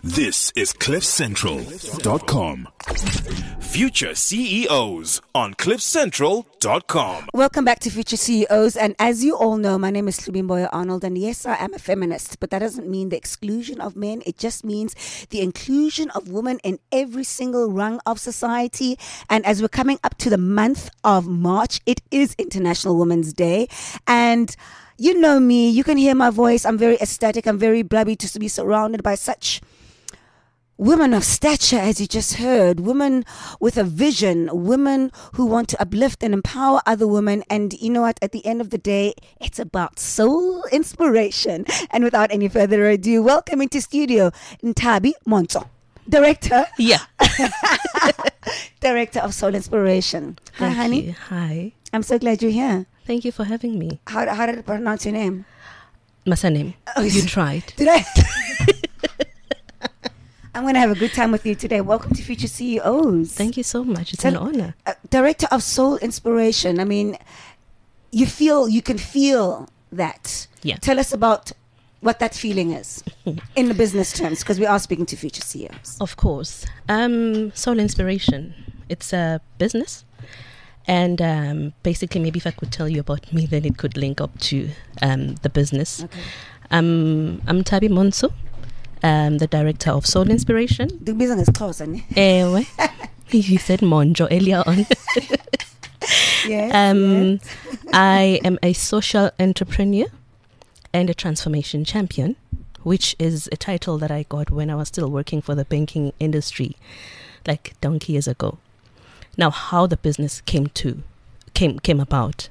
This is CliffCentral.com. Future CEOs on CliffCentral.com. Welcome back to Future CEOs. And as you all know, my name is Lubimboya Arnold. And yes, I am a feminist, but that doesn't mean the exclusion of men. It just means the inclusion of women in every single rung of society. And as we're coming up to the month of March, it is International Women's Day. And you know me, you can hear my voice. I'm very ecstatic. I'm very blubby to be surrounded by such women of stature, as you just heard, women with a vision, women who want to uplift and empower other women. And you know what? At the end of the day, it's about soul inspiration. And without any further ado, welcome into studio, Nthabi Montsho, director. Yeah. Director of Soul Inspiration. Hi, Thank honey. you. Hi. I'm so glad you're here. Thank you for having me. How did I pronounce your name? Masanem. Oh, You tried. Did I? I'm going to have a good time with you today. Welcome to Future CEOs. Thank you so much. It's an honor. Director of Soul Inspiration. I mean, you can feel that. Yeah. Tell us about what that feeling is in the business terms, because we are speaking to future CEOs. Of course. Soul Inspiration. It's a business. And basically, maybe if I could tell you about me, then it could link up to the business. Okay. I'm Nthabi Montsho, the director of Soul Inspiration. The business is close, isn't it? Ewe. You said Monjo earlier on. Yes, yes. I am a social entrepreneur and a transformation champion, which is a title that I got when I was still working for the banking industry, like donkey years ago. Now, how the business came about.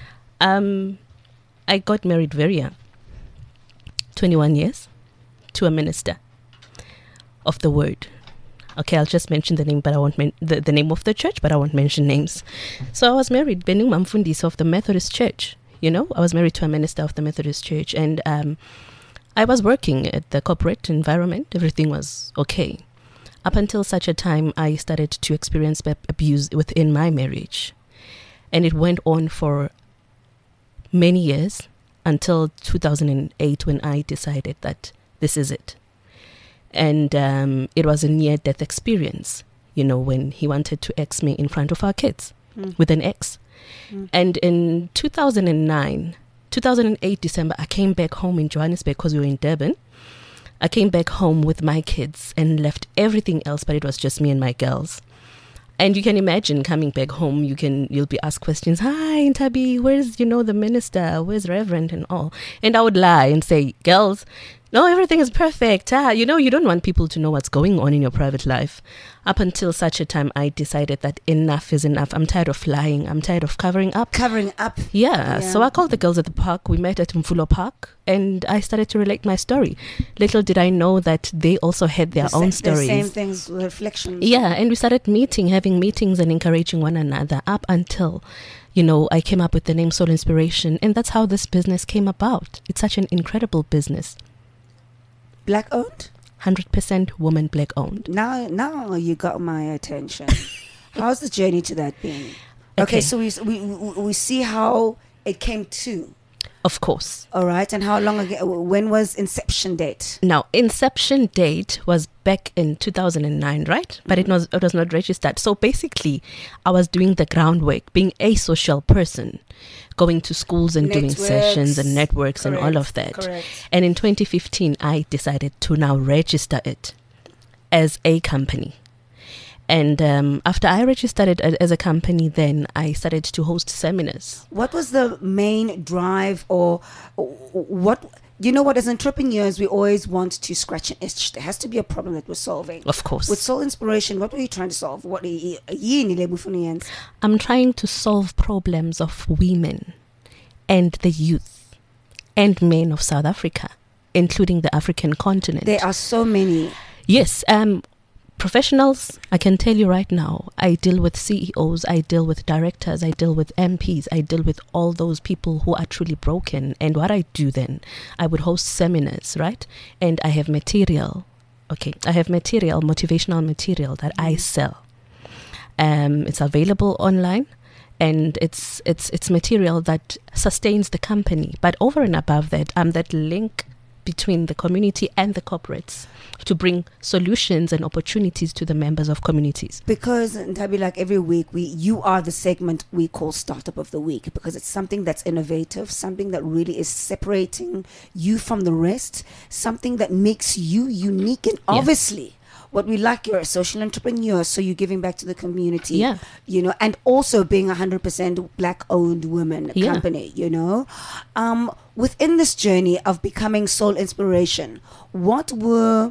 I got married very young, 21 years, to a minister of the word. Okay, I'll just mention the name, but I won't the name of the church, but I won't mention names. So I was married, Benung Mamfundisi of the Methodist Church. You know, I was married to a minister of the Methodist Church, and I was working at the corporate environment. Everything was okay. Up until such a time, I started to experience abuse within my marriage. And it went on for many years until 2008 when I decided that this is it. And it was a near-death experience, you know, when he wanted to ex me in front of our kids with an ex. And in 2008 December, I came back home in Johannesburg because we were in Durban. I came back home with my kids and left everything else, but it was just me and my girls. And you can imagine coming back home, you'll be asked questions. Hi, Nthabi, where's, the minister? Where's Reverend and all? And I would lie and say, girls, no, everything is perfect. You don't want people to know what's going on in your private life. Up until such a time, I decided that enough is enough. I'm tired of lying. I'm tired of covering up. Yeah. So I called the girls at the park. We met at Mfulo Park, and I started to relate my story. Little did I know that they also had their own stories. The same things, reflections. Yeah, and we started having meetings and encouraging one another up until, I came up with the name Soul Inspiration, and that's how this business came about. It's such an incredible business. Black owned? 100% woman, black owned. Now you got my attention. How's the journey to that been? Okay, so we see how it came to. Of course. All right, and how long ago? When was inception date? Now, inception date was back in 2009, right? But it was not registered. So basically, I was doing the groundwork, being a social person, going to schools and doing sessions and networks. Correct, and all of that. Correct. And in 2015, I decided to now register it as a company. And after I registered it as a company, then I started to host seminars. What was the main drive, or what? As entrepreneurs, we always want to scratch an itch. There has to be a problem that we're solving. Of course. With Soul Inspiration, what were you trying to solve? I'm trying to solve problems of women and the youth and men of South Africa, including the African continent. There are so many. Yes. Professionals, I can tell you right now, I deal with CEOs, I deal with directors, I deal with MPs, I deal with all those people who are truly broken. And what I do then, I would host seminars, right? And I have material. Okay, I have motivational material that I sell. It's available online. And it's material that sustains the company. But over and above that, I'm that link between the community and the corporates to bring solutions and opportunities to the members of communities. Because, Ntabi, like every week, you are the segment we call Startup of the Week, because it's something that's innovative, something that really is separating you from the rest, something that makes you unique. And obviously, what we like, you're a social entrepreneur, so you're giving back to the community, you know, and also being 100% Black-owned women company, you know. Within this journey of becoming Soul Inspiration, what were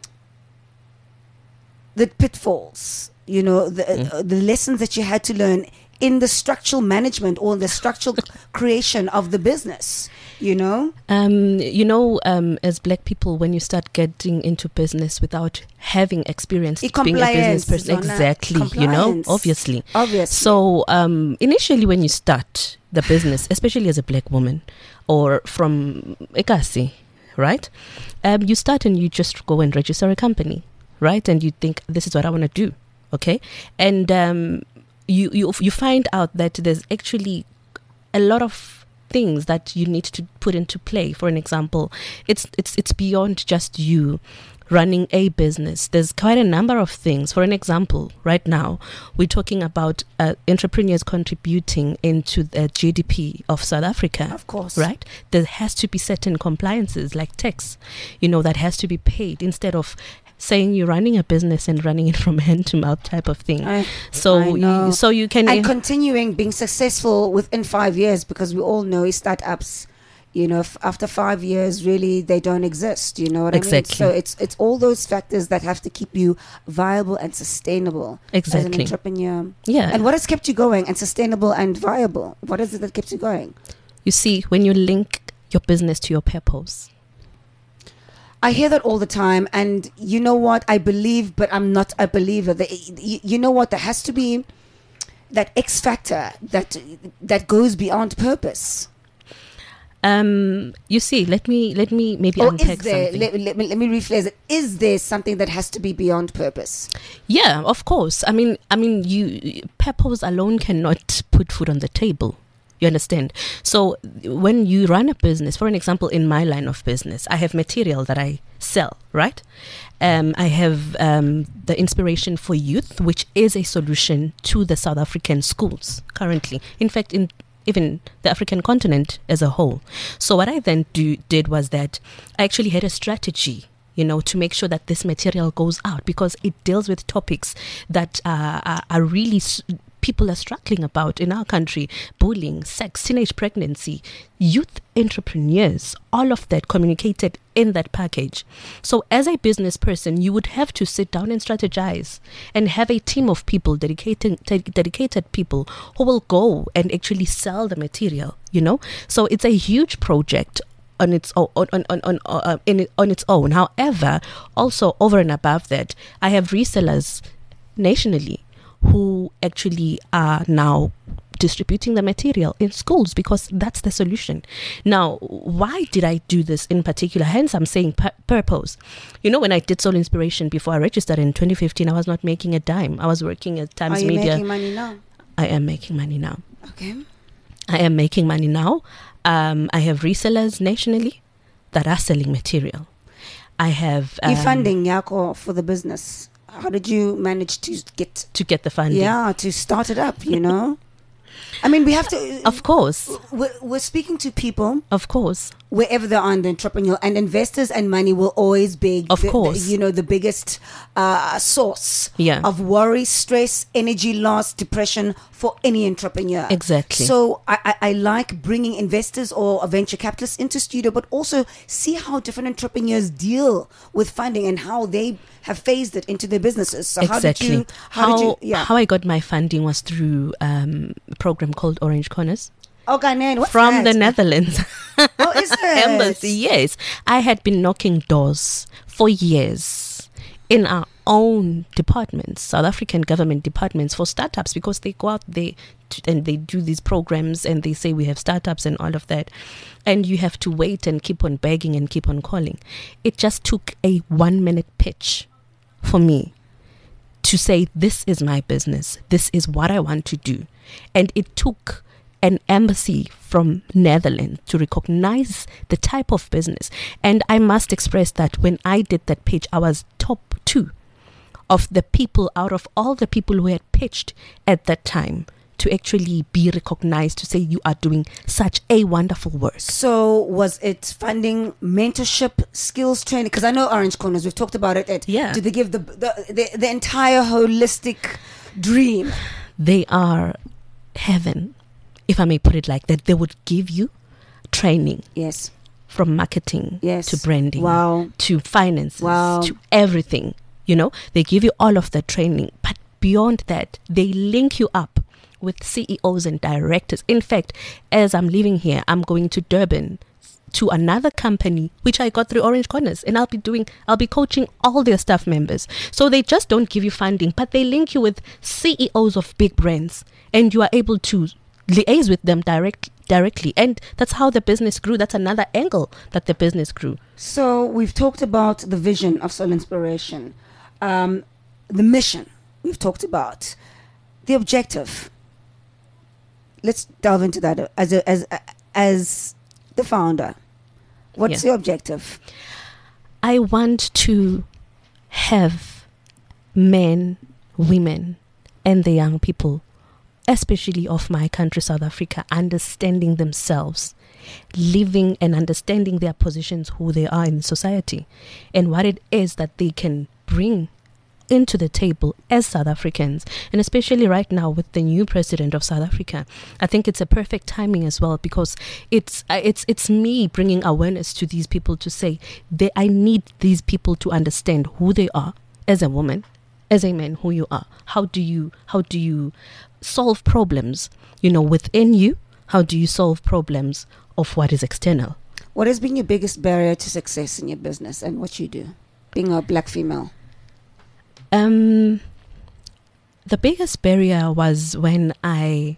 the pitfalls, you know, the lessons that you had to learn in the structural management or the structural creation of the business, you know? As Black people, when you start getting into business without having experience being a business person, exactly, you know, obviously. So initially when you start the business, especially as a Black woman or from Ekasi, right? You start and you just go and register a company, right? And you think, this is what I want to do, okay? And you find out that there's actually a lot of things that you need to put into play. For an example, it's beyond just you running a business. There's quite a number of things. For an example, right now we're talking about entrepreneurs contributing into the GDP of South Africa. Of course, right? There has to be certain compliances like tax, you know, that has to be paid instead of saying you're running a business and running it from hand to mouth type of thing. So you can... And continuing being successful within 5 years, because we all know startups, you know, after 5 years, really, they don't exist. You know what I mean? So it's all those factors that have to keep you viable and sustainable as an entrepreneur. Yeah. And what has kept you going and sustainable and viable? What is it that keeps you going? You see, when you link your business to your purpose... I hear that all the time, and you know what? I believe, but I'm not a believer. You know what? There has to be that X factor that goes beyond purpose. You see, let me maybe unpack something. Let me rephrase it. Is there something that has to be beyond purpose? Yeah, of course. I mean, purpose alone cannot put food on the table. You understand? So when you run a business, for an example, in my line of business, I have material that I sell, right? I have the Inspiration for Youth, which is a solution to the South African schools currently. In fact, even the African continent as a whole. So what I then did was that I actually had a strategy, you know, to make sure that this material goes out, because it deals with topics that are really... people are struggling about in our country: bullying, sex, teenage pregnancy, youth entrepreneurs, all of that communicated in that package. So as a business person, you would have to sit down and strategize and have a team of people, dedicated people who will go and actually sell the material, you know. So it's a huge project on its own. However, also over and above that, I have resellers nationally who actually are now distributing the material in schools, because that's the solution. Now, why did I do this in particular? Hence, I'm saying purpose. You know, when I did Soul Inspiration before I registered in 2015, I was not making a dime. I was working at Times Media. Are you making money now? I am making money now. Okay. I am making money now. I have resellers nationally that are selling material. I have... You're funding Yako for the business. How did you manage to get the funding? Yeah, to start it up, you know? I mean, we have to... Of course. We're speaking to people. Of course. Wherever they are in the entrepreneurial, and investors and money will always be, the biggest source of worry, stress, energy loss, depression for any entrepreneur. Exactly. So I like bringing investors or venture capitalists into studio, but also see how different entrepreneurs deal with funding and how they have phased it into their businesses. So exactly. How I got my funding was through a program called Orange Corners. Oh, Ghanaian, what's from that? The Netherlands. Oh, is it? Embassy, yes. I had been knocking doors for years in our own departments, South African government departments, for startups, because they go out there and they do these programs and they say we have startups and all of that, and you have to wait and keep on begging and keep on calling. It just took a 1-minute pitch for me to say, this is my business, this is what I want to do. And it took an embassy from Netherlands to recognize the type of business. And I must express that when I did that pitch, I was top 2 of the people out of all the people who had pitched at that time to actually be recognized, to say you are doing such a wonderful work. So was it funding, mentorship, skills training? Because I know Orange Corners, we've talked about it. Yeah. Did they give the entire holistic dream? They are heaven, if I may put it like that. They would give you training. Yes. From marketing Yes. to branding, Wow. to finances, Wow. to everything. You know, they give you all of the training. But beyond that, they link you up with CEOs and directors. In fact, as I'm leaving here, I'm going to Durban to another company, which I got through Orange Corners, and I'll be coaching all their staff members. So they just don't give you funding, but they link you with CEOs of big brands, and you are able to liaise with them directly. And that's how the business grew. That's another angle that the business grew. So we've talked about the vision of Soul Inspiration, the mission we've talked about, the objective. Let's delve into that as the founder. What's your objective? I want to have men, women, and the young people, especially of my country, South Africa, understanding themselves, living and understanding their positions, who they are in society, and what it is that they can bring into the table as South Africans. And especially right now with the new president of South Africa, I think it's a perfect timing as well, because it's me bringing awareness to these people to say I need these people to understand who they are as a woman, as a man, who you are. How do you solve problems, within you? How do you solve problems of what is external? What has been your biggest barrier to success in your business and what you do, being a black female? The biggest barrier was when I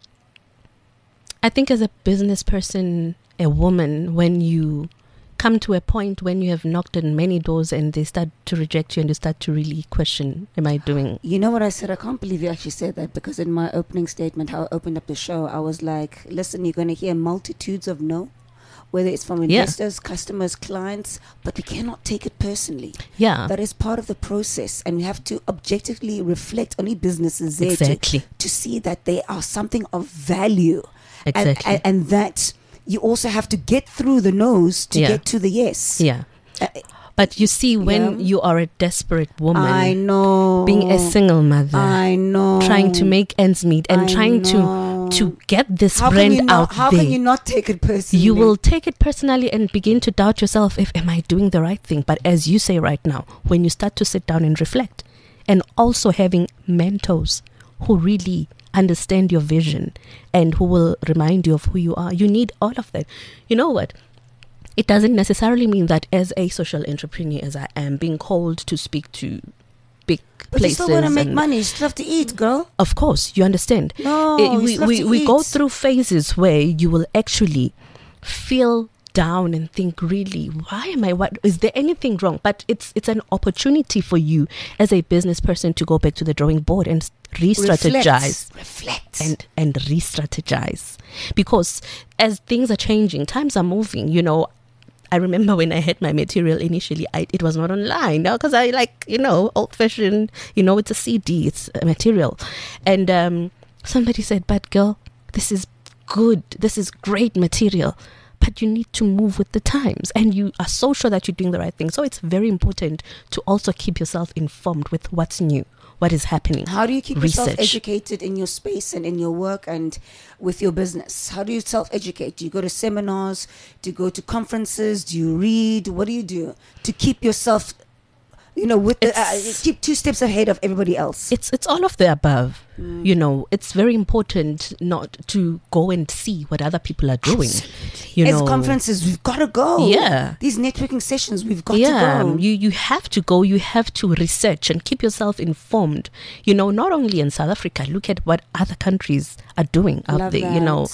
think as a business person, a woman, when you come to a point when you have knocked on many doors and they start to reject you and you start to really question, am I doing? You know what I said? I can't believe you actually said that, because in my opening statement, how I opened up the show, I was like, listen, you're going to hear multitudes of no, whether it's from investors, customers, clients, but we cannot take it personally. Yeah. That is part of the process, and we have to objectively reflect on the businesses there to see that they are something of value. Exactly. And that you also have to get through the no's to get to the yes. Yeah. But you see, when you are a desperate woman, I know, being a single mother, I know, trying to make ends meet and trying to get this brand out there. How can you not take it personally? You will take it personally and begin to doubt yourself, am I doing the right thing? But as you say right now, when you start to sit down and reflect, and also having mentors who really understand your vision and who will remind you of who you are, you need all of that. You know what? It doesn't necessarily mean that as a social entrepreneur, as I am, being called to speak to big but places. You still want to make money. You still have to eat, girl. Of course, you understand. No, we go through phases where you will actually feel down and think, really, why am I? What is there anything wrong? But it's an opportunity for you as a business person to go back to the drawing board and re-strategize, reflect, and re-strategize, because as things are changing, times are moving. I remember when I had my material initially, it was not online now, because I old fashioned, it's a CD, it's a material. And somebody said, but girl, this is good. This is great material, but you need to move with the times, and you are so sure that you're doing the right thing. So it's very important to also keep yourself informed with what's new, what is happening. How do you keep yourself educated in your space and in your work and with your business? How do you self-educate? Do you go to seminars? Do you go to conferences? Do you read? What do you do to keep yourself, with keep 2 steps ahead of everybody else? It's all of the above. It's very important not to go and see what other people are doing. As conferences, we've got to go. Yeah. These networking sessions, we've got to go. You have to go. You have to research and keep yourself informed. Not only in South Africa, look at what other countries are doing out there.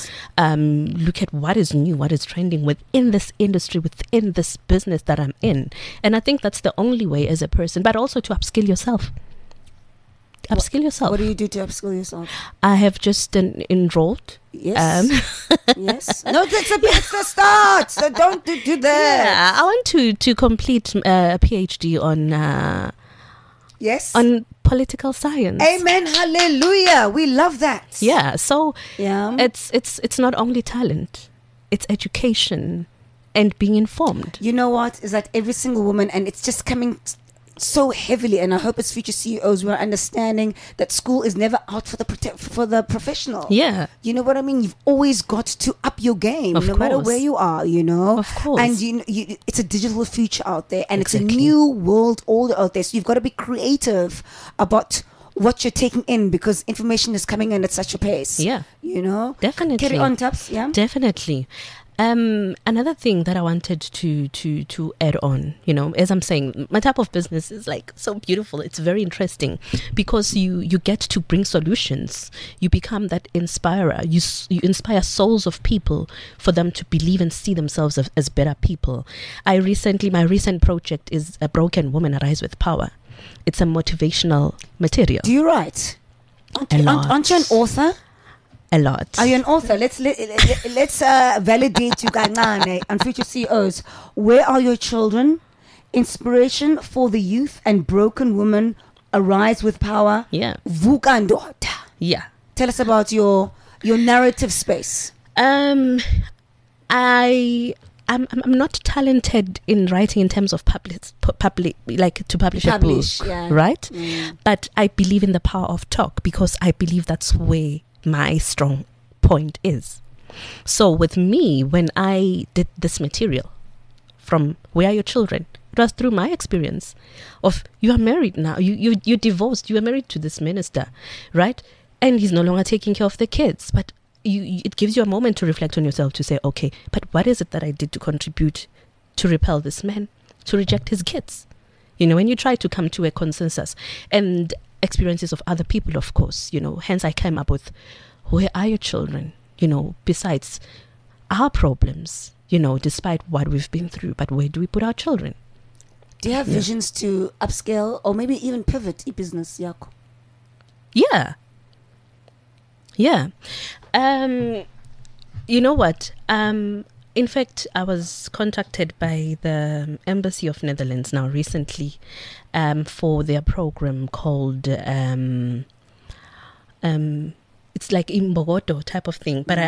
Look at what is new, what is trending within this industry, within this business that I'm in. And I think that's the only way as a person, but also to upskill yourself. Upskill yourself. What do you do to upskill yourself? I have just enrolled. Yes. Yes. No, that's the start. So don't do that. Yeah, I want to complete a PhD on Yes. on political science. Amen. Hallelujah. We love that. Yeah. So Yeah. it's not only talent, it's education and being informed. You know what? Is that every single woman, and it's just coming so heavily, and I hope as future CEOs we're understanding that school is never out for the professional. Yeah. You know what I mean? You've always got to up your game, Of no matter course. where you are, you know? Of course. And it's a digital future out there, and it's a Exactly. new world order out there. So you've got to be creative about what you're taking in, because information is coming in at such a pace. Yeah. You know? Definitely. Carry on, Tubbs. Yeah. Definitely. Another thing that I wanted to add on, you know, as I'm saying, my type of business is like so beautiful. It's very interesting because you get to bring solutions. You become that inspirer. You inspire souls of people for them to believe and see themselves as better people. My recent project is A Broken Woman Arise with Power. It's a motivational material. Do you write? A lot. Aren't you an author? A lot. Are you an author? Let's validate you kancane on future CEOs. Where are your children? Inspiration for the youth and Broken Woman Arise with Power. Yeah. Vuka ndoda. Yeah. Tell us about your narrative space. I'm not talented in writing in terms of publish a book, Yeah. right? Mm. But I believe in the power of talk because I believe that's where my strong point is. So with me, when I did this material from Where Are Your Children, it was through my experience of you are married now, you're divorced, you are married to this minister, right? And he's no longer taking care of the kids, but it gives you a moment to reflect on yourself, to say, okay, but what is it that I did to contribute to repel this man, to reject his kids? You know, when you try to come to a consensus and experiences of other people, of course, you know, hence I came up with Where Are Your Children? You know, besides our problems, you know, despite what we've been through, but where do we put our children? Do you have visions to upscale or maybe even pivot business, Yako? Yeah. Yeah. You know what? In fact, I was contacted by the Embassy of Netherlands now recently for their program called it's like Imbogoto type of thing. But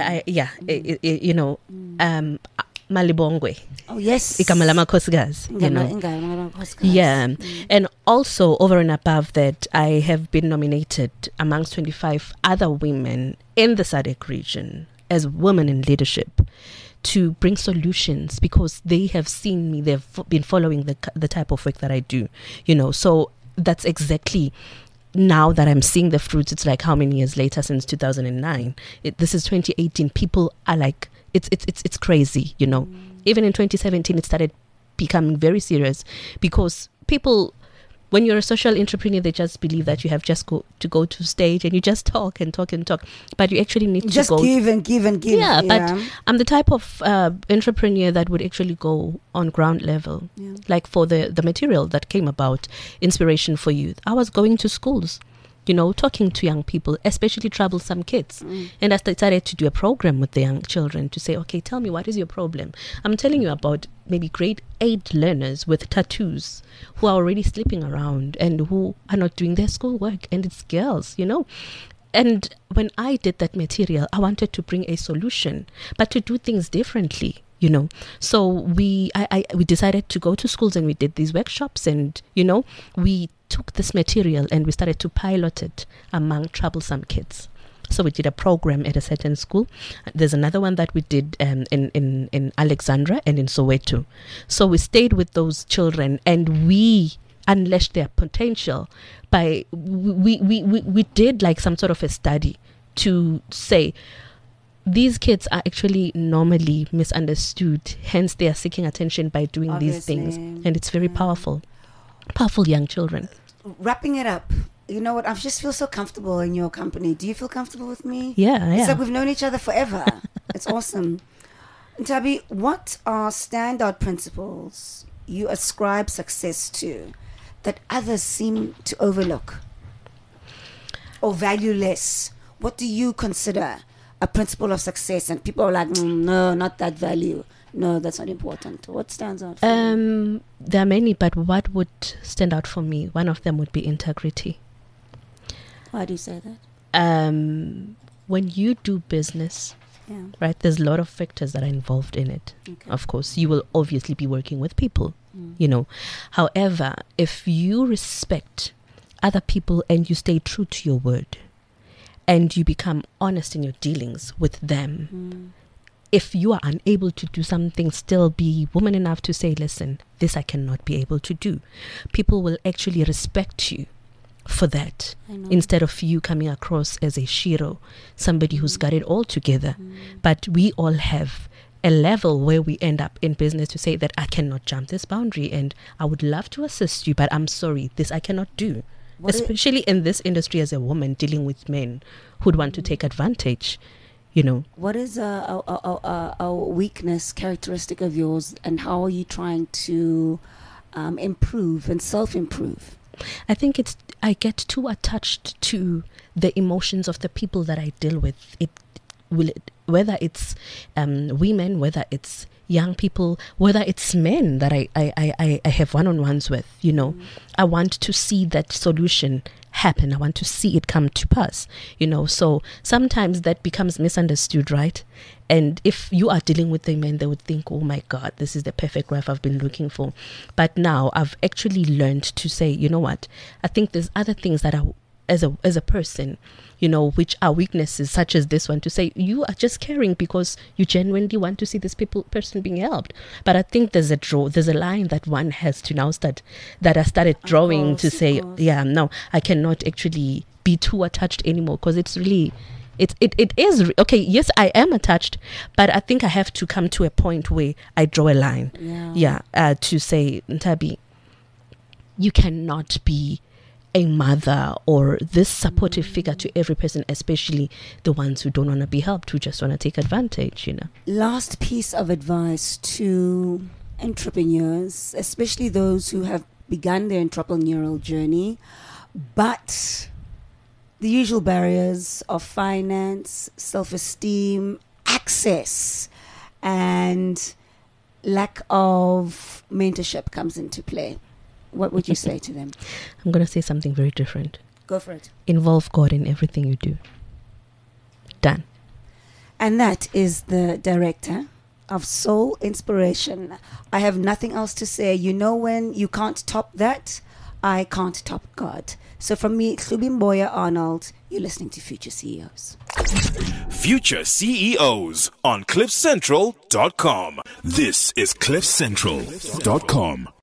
Malibongwe. Oh, yes. Igama lamakhosikazi, you know. Yeah. And also, over and above that, I have been nominated amongst 25 other women in the SADC region as women in leadership to bring solutions because they have seen me. They've been following the type of work that I do, you know. So that's exactly now that I'm seeing the fruits. It's like how many years later since 2009? This is 2018. People are like, it's crazy, you know. Even in 2017, it started becoming very serious because people, when you're a social entrepreneur, they just believe that you have just to go to stage and you just talk and talk and talk, but you actually need just to go. Give and give and give. Yeah, but I'm the type of entrepreneur that would actually go on ground level. Yeah. Like for the material that came about, Inspiration for Youth, I was going to schools, you know, talking to young people, especially troublesome kids. And I started to do a program with the young children to say, okay, tell me, what is your problem? I'm telling you about maybe grade 8 learners with tattoos who are already sleeping around and who are not doing their schoolwork. And it's girls, you know. And when I did that material, I wanted to bring a solution, but to do things differently, you know. So we decided to go to schools and we did these workshops and, you know, we took this material and we started to pilot it among troublesome kids. So we did a program at a certain school. There's another one that we did in Alexandra and in Soweto. So we stayed with those children and we unleashed their potential by we did like some sort of a study to say these kids are actually normally misunderstood, hence they are seeking attention by doing these things, and it's very powerful young children. Wrapping it up, you know what, I just feel so comfortable in your company. Do you feel comfortable with me? Yeah. It's like we've known each other forever. It's awesome. Ntabi, what are standout principles you ascribe success to that others seem to overlook? or valueless? What do you consider a principle of success? And people are like, no, not that value. No, that's not important. What stands out for you? There are many, but what would stand out for me? One of them would be integrity. Why do you say that? When you do business, right, there's a lot of factors that are involved in it. Okay. Of course, you will obviously be working with people, you know. However, if you respect other people and you stay true to your word and you become honest in your dealings with them, if you are unable to do something, still be woman enough to say, listen, this I cannot be able to do. People will actually respect you for that, instead of you coming across as a shiro, somebody who's got it all together. But we all have a level where we end up in business to say that I cannot jump this boundary and I would love to assist you, but I'm sorry, this I cannot do. Especially in this industry as a woman dealing with men who'd want to take advantage. You know, what is a weakness characteristic of yours, and how are you trying to improve and self-improve? I think I get too attached to the emotions of the people that I deal with. Whether it's women, whether it's young people, whether it's men that I have one-on-ones with, you know. I want to see that solution happen. I want to see it come to pass, you know. So sometimes that becomes misunderstood, right? And if you are dealing with the men, they would think, oh my God, this is the perfect wife I've been looking for. But now I've actually learned to say, you know what, I think there's other things that are, as a person, you know, which are weaknesses, such as this one, to say you are just caring because you genuinely want to see this person being helped. But I think there's a line that one has to now start, that I started drawing to say, no, I cannot actually be too attached anymore, because it's really, it is okay. Yes, I am attached, but I think I have to come to a point where I draw a line. To say, Ntabi, you cannot be a mother or this supportive figure to every person, especially the ones who don't want to be helped, who just want to take advantage, you know. Last piece of advice to entrepreneurs, especially those who have begun their entrepreneurial journey, but the usual barriers of finance, self-esteem, access, and lack of mentorship comes into play. What would you say to them? I'm going to say something very different. Go for it. Involve God in everything you do. Done. And that is the director of Soul Inspiration. I have nothing else to say. You know, when you can't top that, I can't top God. So from me, Hlubi Arnold, you're listening to Future CEOs. Future CEOs on CliffCentral.com. This is CliffCentral.com.